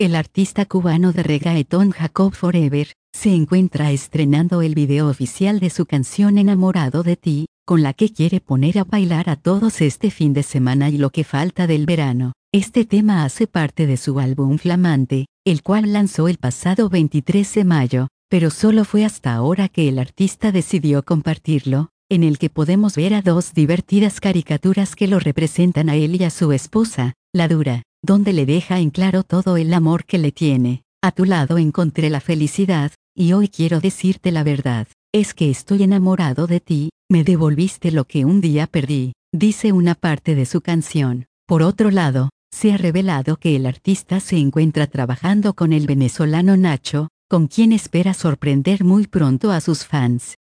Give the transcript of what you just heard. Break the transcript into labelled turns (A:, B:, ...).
A: El artista cubano de reggaetón Jacob Forever, se encuentra estrenando el video oficial de su canción Enamorado de ti, con la que quiere poner a bailar a todos este fin de semana y lo que falta del verano. Este tema hace parte de su álbum Flamante, el cual lanzó el pasado 23 de mayo, pero solo fue hasta ahora que el artista decidió compartirlo, en el que podemos ver a dos divertidas caricaturas que lo representan a él y a su esposa, la Dura, donde le deja en claro todo el amor que le tiene. A tu lado encontré la felicidad, y hoy quiero decirte la verdad, es que estoy enamorado de ti, me devolviste lo que un día perdí, dice una parte de su canción. Por otro lado, se ha revelado que el artista se encuentra trabajando con el venezolano Nacho, con quien espera sorprender muy pronto a sus fans.